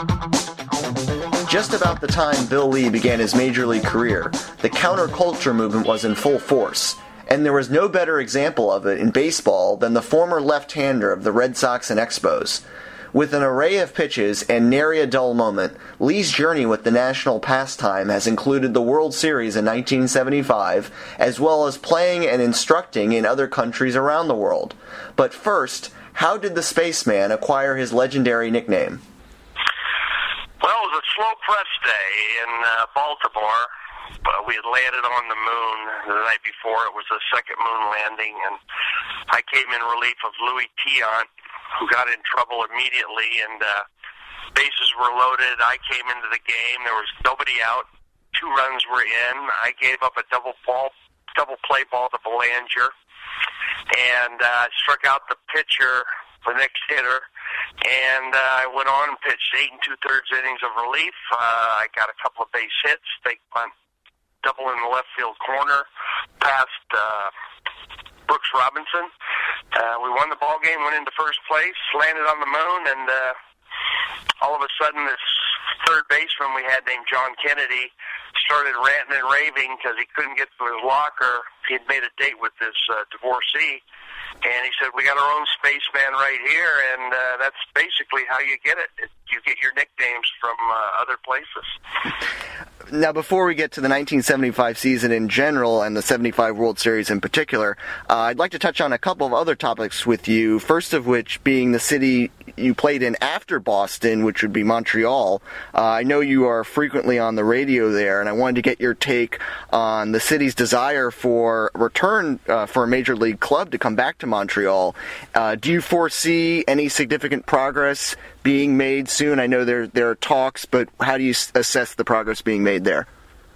Just about the time Bill Lee began his major league career, the counterculture movement was in full force, and there was no better example of it in baseball than the former left-hander of the Red Sox and Expos. With an array of pitches and nary a dull moment, Lee's journey with the national pastime has included the World Series in 1975, as well as playing and instructing in other countries around the world. But first, how did the Spaceman acquire his legendary nickname? Well, it was a slow press day in Baltimore. We had landed on the moon the night before. It was the second moon landing, and I came in relief of Louis Tiant, who got in trouble immediately, and bases were loaded. I came into the game. There was nobody out. 2 runs were in. I gave up a double play ball to Belanger, and struck out the pitcher, the next hitter, and I went on and pitched 8 2/3 innings of relief. I got a couple of base hits. They went double in the left field corner past Brooks Robinson. We won the ball game, went into first place, landed on the moon, and all of a sudden this third baseman we had named John Kennedy started ranting and raving because he couldn't get to his locker. He had made a date with his divorcee, and he said, "We got our own spaceman right here," and that's basically how you get it. You get your nicknames from other places. Now, before we get to the 1975 season in general and the 75 World Series in particular, I'd like to touch on a couple of other topics with you, first of which being the city you played in after Boston, which would be Montreal. I know you are frequently on the radio there, and I wanted to get your take on the city's desire for return for a major league club to come back to Montreal. Do you foresee any significant progress being made soon? I know there are talks, but how do you assess the progress being made there?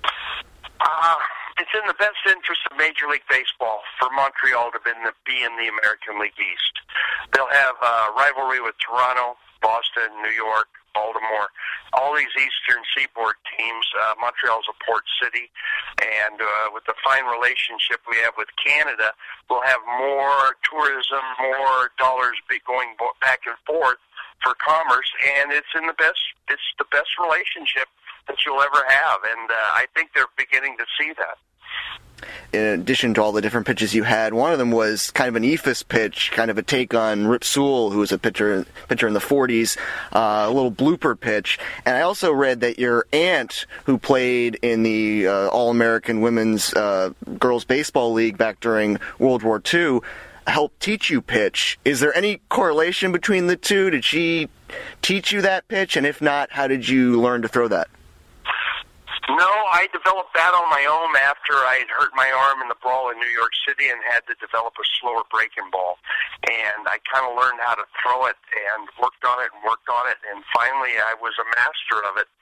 It's in the best interest of Major League Baseball for Montreal to be in the American League East. They'll have a rivalry with Toronto, Boston, New York, Baltimore, all these Eastern Seaboard teams. Montreal's a port city, and with the fine relationship we have with Canada, we'll have more tourism, more dollars going back and forth for commerce, and it's the best relationship that you'll ever have, and I think they're beginning to see that. In addition to all the different pitches you had, one of them was kind of an eephus pitch, kind of a take on Rip Sewell, who was a pitcher in the 40s, a little blooper pitch. And I also read that your aunt, who played in the All-American Women's Girls Baseball League back during World War II, helped teach you pitch. Is there any correlation between the two? Did she teach you that pitch? And if not, how did you learn to throw that? No, I developed that on my own after I had hurt my arm in the brawl in New York City and had to develop a slower breaking ball. And I kind of learned how to throw it and worked on it. And finally I was a master of it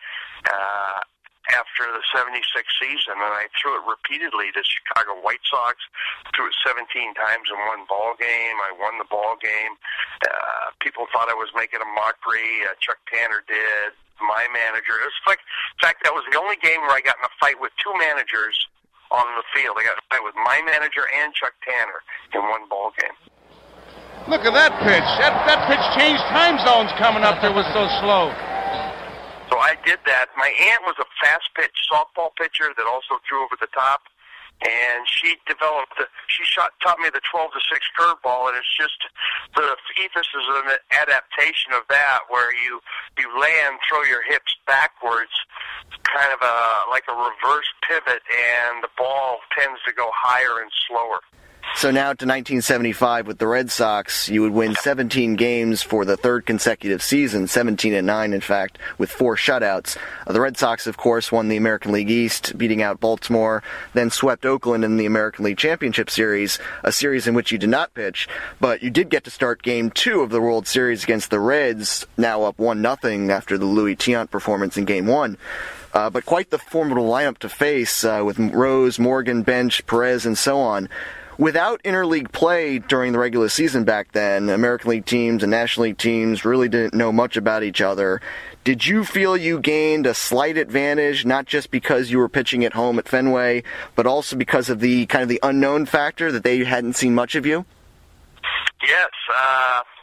after the 76 season. And I threw it repeatedly to Chicago White Sox, threw it 17 times in one ball game. I won the ball game. People thought I was making a mockery. Chuck Tanner did. My manager. It was like, in fact, that was the only game where I got in a fight with 2 managers on the field. I got in a fight with my manager and Chuck Tanner in one ball game. Look at that pitch. That pitch changed time zones coming up there, was so slow. So I did that. My aunt was a fast pitch softball pitcher that also threw over the top. And she taught me the 12-6 curveball, and it's just the eephus is an adaptation of that, where you land, throw your hips backwards, kind of like a reverse pivot, and the ball tends to go higher and slower. So now to 1975 with the Red Sox, you would win 17 games for the third consecutive season, 17-9 in fact, with 4 shutouts. The Red Sox, of course, won the American League East, beating out Baltimore, then swept Oakland in the American League Championship Series, a series in which you did not pitch, but you did get to start Game 2 of the World Series against the Reds, now up 1-0 after the Louis Tiant performance in Game 1. But quite the formidable lineup to face with Rose, Morgan, Bench, Perez, and so on. Without interleague play during the regular season back then, American League teams and National League teams really didn't know much about each other. Did you feel you gained a slight advantage, not just because you were pitching at home at Fenway, but also because of the kind of the unknown factor that they hadn't seen much of you? Yes.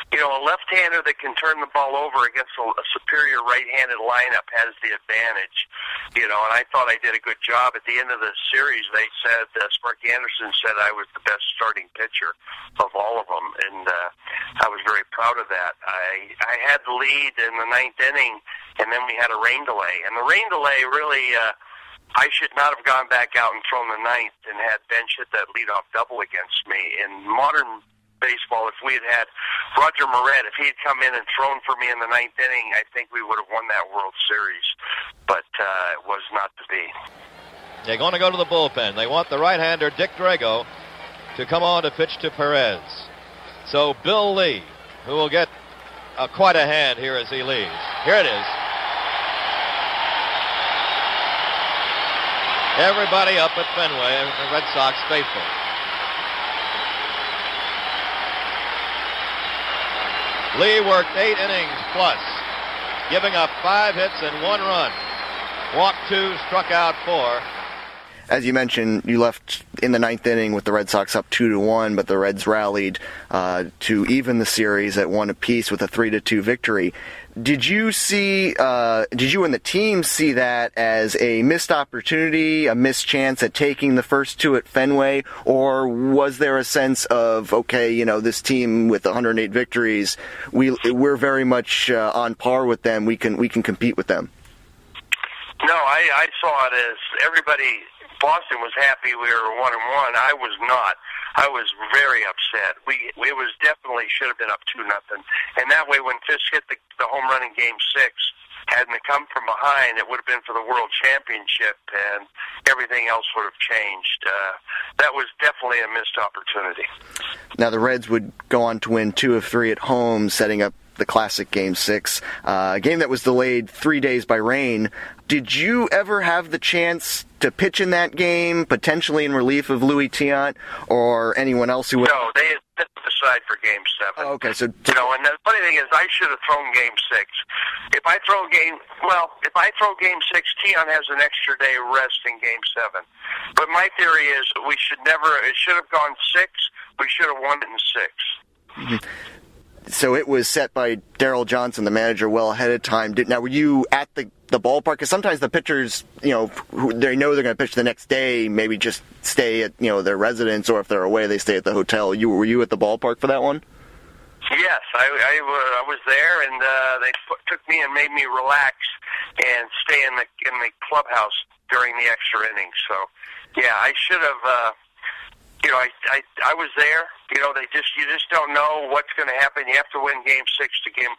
a left-hander that can turn the ball over against a superior right-handed lineup has the advantage. And I thought I did a good job. At the end of the series, they said, Sparky Anderson said I was the best starting pitcher of all of them, and I was very proud of that. I had the lead in the ninth inning, and then we had a rain delay. And the rain delay really, I should not have gone back out and thrown the ninth and had Bench hit that leadoff double against me. In modern baseball, if we had Roger Moret, if he had come in and thrown for me in the ninth inning, I think we would have won that World Series. But it was not to be. They're going to go to the bullpen. They want the right-hander, Dick Drago, to come on to pitch to Perez. So Bill Lee, who will get quite a hand here as he leads. Here it is. Everybody up at Fenway, the Red Sox faithful. Lee worked 8 innings plus, giving up 5 hits and 1 run. Walked 2, struck out 4. As you mentioned, you left in the ninth inning with the Red Sox up 2-1, but the Reds rallied to even the series at 1 apiece with a 3-2 victory. Did you and the team see that as a missed opportunity, a missed chance at taking the first 2 at Fenway, or was there a sense of, okay, this team with 108 victories, we're very much on par with them, we can compete with them? No, I saw it as everybody. Boston was happy we were 1-1. I was not. I was very upset. It was definitely should have been up 2-0. And that way, when Fisk hit the home run in Game 6, hadn't it come from behind, it would have been for the World Championship, and everything else would have changed. That was definitely a missed opportunity. Now, the Reds would go on to win 2 of 3 at home, setting up the classic Game 6, a game that was delayed 3 days by rain. Did you ever have the chance to pitch in that game, potentially in relief of Louis Tiant or anyone else who would? No, they had set aside for Game 7. Oh, okay, so and the funny thing is, I should have thrown Game 6. If I throw Game 6, Tiant has an extra day rest in Game 7. But my theory is we should never. It should have gone 6. We should have won it in 6. Mm-hmm. So it was set by Darryl Johnson, the manager, well ahead of time. Now, were you at the ballpark? Because sometimes the pitchers, they know they're going to pitch the next day, maybe just stay at, their residence, or if they're away, they stay at the hotel. Were you at the ballpark for that one? Yes, I was there, and they took me and made me relax and stay in the clubhouse during the extra innings. So, yeah, I should have. I was there. You just don't know what's going to happen. You have to win Game 6 to Game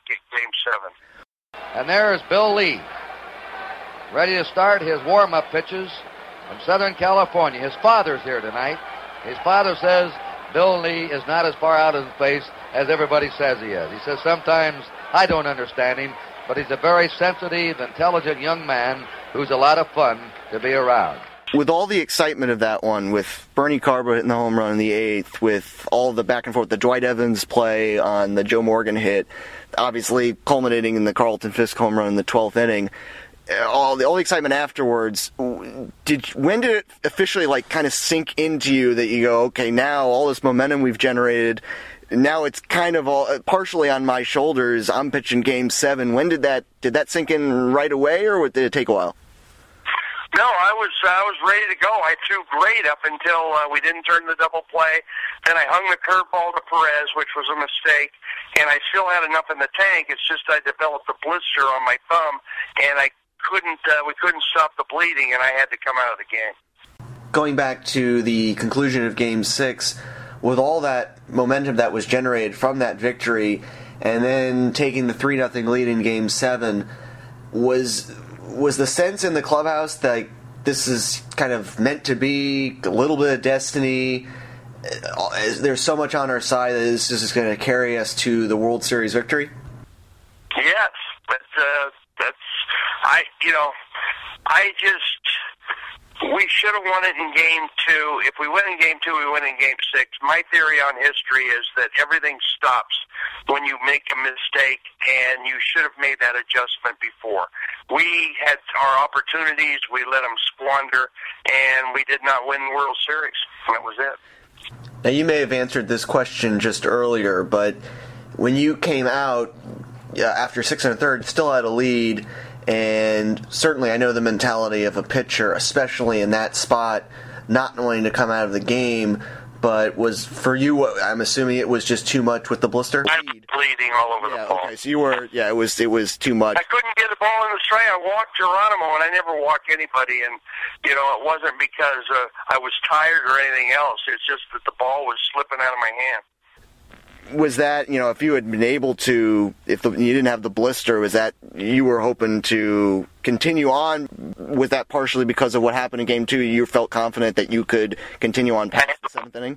7. And there's Bill Lee, ready to start his warm-up pitches from Southern California. His father's here tonight. His father says Bill Lee is not as far out of the face as everybody says he is. He says sometimes I don't understand him, but he's a very sensitive, intelligent young man who's a lot of fun to be around. With all the excitement of that one, with Bernie Carbo hitting the home run in the 8th, with all the back and forth, the Dwight Evans play on the Joe Morgan hit, obviously culminating in the Carlton Fisk home run in the 12th inning, all the excitement afterwards, when did it officially kind of sink into you that you go, okay, now all this momentum we've generated, now it's kind of all partially on my shoulders, I'm pitching Game 7. When did that sink in right away, or did it take a while? No, I was ready to go. I threw great up until we didn't turn the double play. Then I hung the curveball to Perez, which was a mistake, and I still had enough in the tank. It's just I developed a blister on my thumb, and we couldn't stop the bleeding, and I had to come out of the game. Going back to the conclusion of Game 6, with all that momentum that was generated from that victory, and then taking the 3-0 lead in Game 7, was the sense in the clubhouse that this is kind of meant to be, a little bit of destiny? There's so much on our side that this is going to carry us to the World Series victory? Yes, but we should have won it in Game 2. If we win in Game 2, we win in Game 6. My theory on history is that everything stops when you make a mistake, and you should have made that adjustment before. We had our opportunities, we let them squander, and we did not win the World Series. That was it. Now, you may have answered this question just earlier, but when you came out after 6 1/3, still had a lead, and certainly I know the mentality of a pitcher, especially in that spot, not wanting to come out of the game. But was for you? I'm assuming it was just too much with the blister. I was bleeding all over the ball. Okay, so you were. Yeah, it was too much. I couldn't get the ball in the strike. I walked Geronimo, and I never walk anybody. And it wasn't because I was tired or anything else. It's just that the ball was slipping out of my hand. Was that, if you had been able to, you didn't have the blister, was that you were hoping to continue on with that partially because of what happened in Game 2? You felt confident that you could continue on past the 7th inning?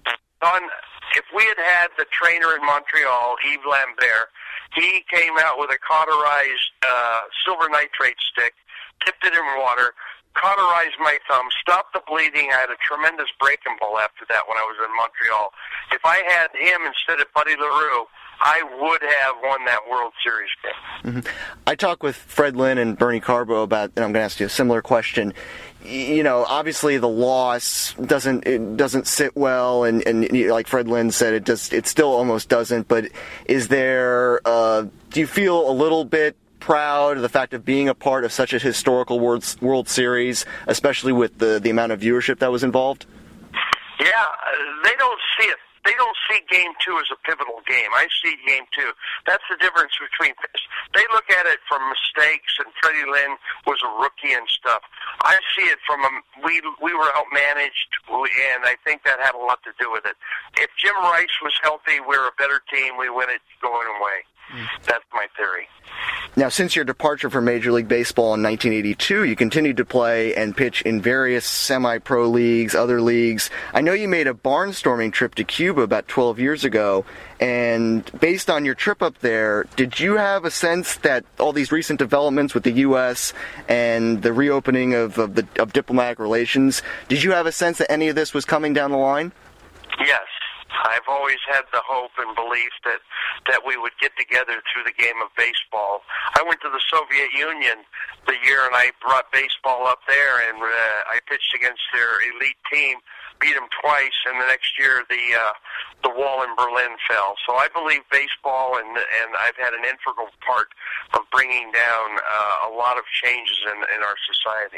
If we had the trainer in Montreal, Yves Lambert, he came out with a cauterized silver nitrate stick, tipped it in water, cauterized my thumb, stopped the bleeding. I had a tremendous breaking ball after that when I was in Montreal. If I had him instead of Buddy LaRue, I would have won that World Series game. Mm-hmm. I talked with Fred Lynn and Bernie Carbo about, and I'm going to ask you a similar question. Obviously the loss doesn't sit well, and like Fred Lynn said, it still almost doesn't. But is there? Do you feel a little bit proud of the fact of being a part of such a historical World Series, especially with the amount of viewership that was involved? Yeah, they don't see it. They don't see Game 2 as a pivotal game. I see Game 2. That's the difference between this. They look at it from mistakes, and Freddie Lynn was a rookie and stuff. I see it from we were outmanaged, and I think that had a lot to do with it. If Jim Rice was healthy, we're a better team. We win it going away. That's my theory. Now, since your departure from Major League Baseball in 1982, you continued to play and pitch in various semi-pro leagues, other leagues. I know you made a barnstorming trip to Cuba about 12 years ago, and based on your trip up there, did you have a sense that all these recent developments with the U.S. and the reopening of diplomatic relations, did you have a sense that any of this was coming down the line? Yes. I've always had the hope and belief that we would get together through the game of baseball. I went to the Soviet Union the year, and I brought baseball up there, and I pitched against their elite team, beat them twice, and the next year the wall in Berlin fell. So I believe baseball, and I've had an integral part of bringing down a lot of changes in our society.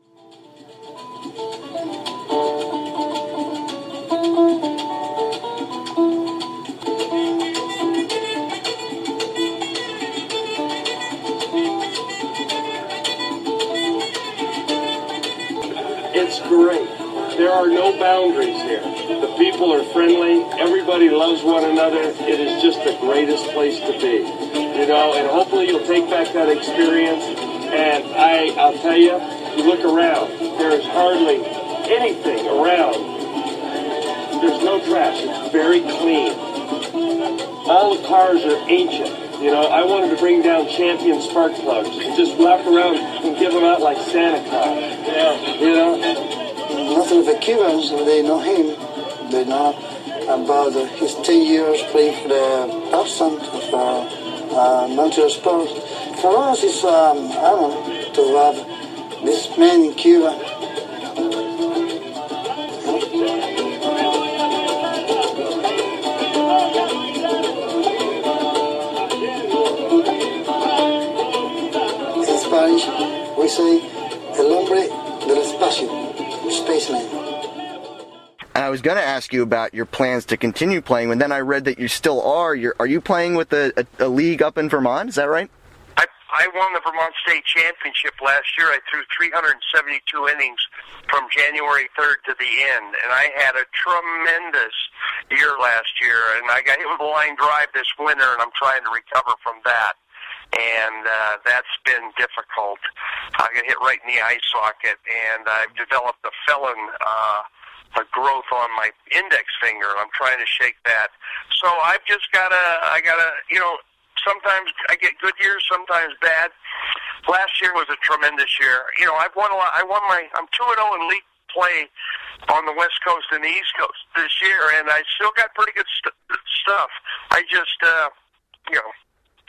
It's great. There are no boundaries here. The people are friendly. Everybody loves one another. It is just the greatest place to be. And hopefully you'll take back that experience. And I'll tell you, you look around, there's hardly anything around. There's no trash. It's very clean. All the cars are ancient. I wanted to bring down Champion spark plugs and just walk around and give them out like Santa Claus. Most of the Cubans, they know him. They know about his 10 years playing for the Boston, for Montreal Sports. For us, it's an honor to have this man in Cuba. We say, el hombre del espacio, spaceman. And I was going to ask you about your plans to continue playing, and then I read that you still are. Are you playing with a league up in Vermont? Is that right? I won the Vermont State Championship last year. I threw 372 innings from January 3rd to the end, and I had a tremendous year last year. And I got hit with a line drive this winter, and I'm trying to recover from that. And that's been difficult. I got hit right in the eye socket, and I've developed a a growth on my index finger, and I'm trying to shake that. So I've just sometimes I get good years, sometimes bad. Last year was a tremendous year. I've won a lot. I'm 2-0 in league play on the West Coast and the East Coast this year, and I still got pretty good stuff. I just,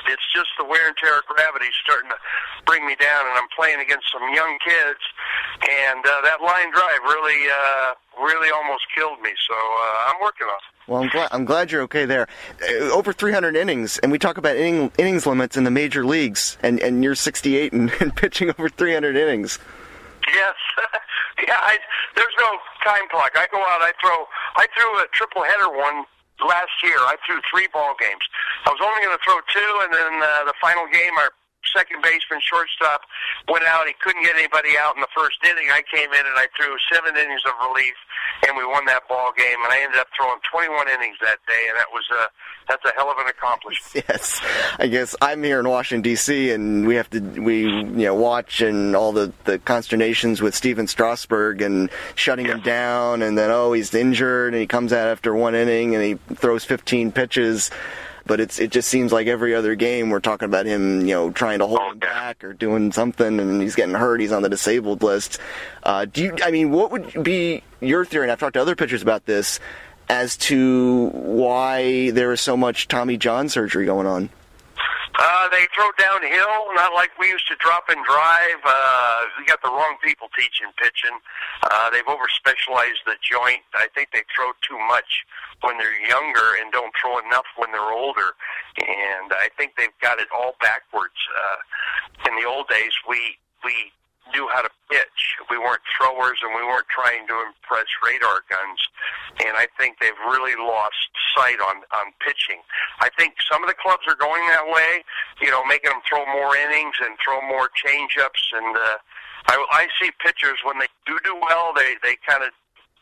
It's just the wear and tear of gravity starting to bring me down, and I'm playing against some young kids, and that line drive really almost killed me. So I'm working on it. Well, I'm glad you're okay there. Over 300 innings, and we talk about innings limits in the major leagues, and you're 68 and pitching over 300 innings. Yes. Yeah, there's no time clock. I go out, I threw a triple header one last year. I threw 3 ball games. I was only going to throw 2, and then the final game, our second baseman, shortstop, went out. He couldn't get anybody out in the first inning. I came in and I threw 7 innings of relief, and we won that ball game. And I ended up throwing 21 innings that day, and that's a hell of an accomplishment. Yes, I guess I'm here in Washington D.C. and we watch and all the consternations with Steven Strasburg and shutting him down, and then he's injured and he comes out after 1 inning and he throws 15 pitches. But it just seems like every other game we're talking about him, trying to hold him back or doing something, and he's getting hurt. He's on the disabled list. What would be your theory? And I've talked to other pitchers about this, as to why there is so much Tommy John surgery going on. They throw downhill, not like we used to drop and drive. We got the wrong people teaching pitching. They've over-specialized the joint. I think they throw too much when they're younger and don't throw enough when they're older. And I think they've got it all backwards. In the old days, we knew how to pitch. We weren't throwers, and we weren't trying to impress radar guns. And I think they've really lost sight on pitching. I think some of the clubs are going that way, making them throw more innings and throw more change-ups. And I see pitchers, when they do well, they kind of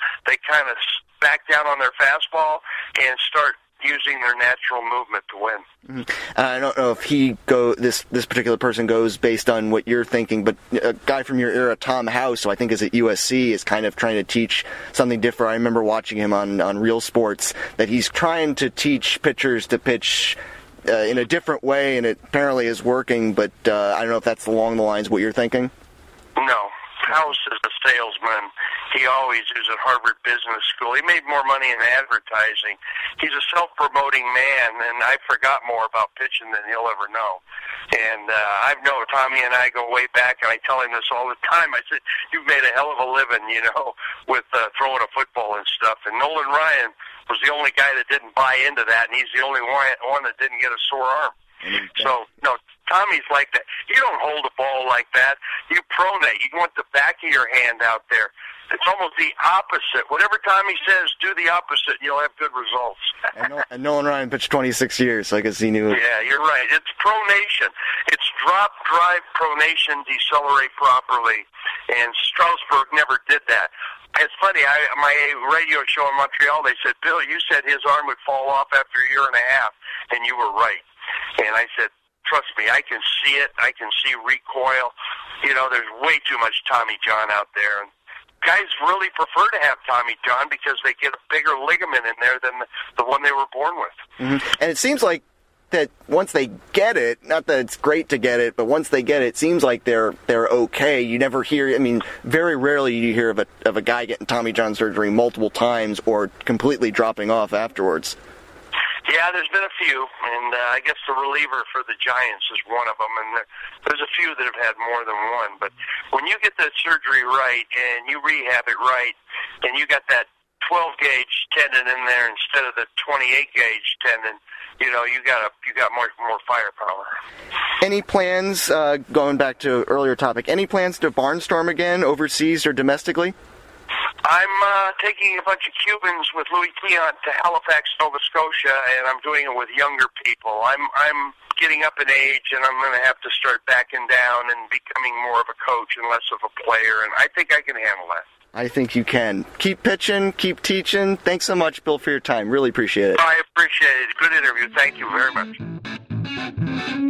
back down on their fastball and start using their natural movement to win. Mm-hmm. I don't know if this particular person goes based on what you're thinking, but a guy from your era, Tom House, who I think is at USC, is kind of trying to teach something different. I remember watching him on Real Sports, that he's trying to teach pitchers to pitch in a different way, and it apparently is working, but I don't know if that's along the lines of what you're thinking. No. House is a salesman. He always is at Harvard Business School. He made more money in advertising. He's a self-promoting man, and I forgot more about pitching than he'll ever know. And I know Tommy and I go way back, and I tell him this all the time. I said, you've made a hell of a living, with throwing a football and stuff. And Nolan Ryan was the only guy that didn't buy into that, and he's the only one that didn't get a sore arm. So, no, Tommy's like that. You don't hold a ball like that. You pronate. You want the back of your hand out there. It's almost the opposite. Whatever Tommy says, do the opposite, and you'll have good results. And Nolan Ryan pitched 26 years, so I guess he knew it. Yeah, you're right. It's pronation. It's drop, drive, pronation, decelerate properly. And Strasburg never did that. It's funny, my radio show in Montreal, they said, Bill, you said his arm would fall off after a year and a half, and you were right. And I said, trust me, I can see it. I can see recoil. There's way too much Tommy John out there. And guys really prefer to have Tommy John because they get a bigger ligament in there than the one they were born with. Mm-hmm. And it seems like that once they get it, not that it's great to get it, but once they get it, it seems like they're okay. You never hear, very rarely you hear of a guy getting Tommy John surgery multiple times or completely dropping off afterwards. Yeah, there's been a few, and I guess the reliever for the Giants is one of them, and there's a few that have had more than one. But when you get that surgery right and you rehab it right, and you got that 12-gauge tendon in there instead of the 28-gauge tendon, you got more firepower. Any plans, going back to earlier topic, any plans to barnstorm again overseas or domestically? I'm taking a bunch of Cubans with Louis Tiant to Halifax, Nova Scotia, and I'm doing it with younger people. I'm getting up in age, and I'm going to have to start backing down and becoming more of a coach and less of a player, and I think I can handle that. I think you can. Keep pitching, keep teaching. Thanks so much, Bill, for your time. Really appreciate it. I appreciate it. Good interview. Thank you very much.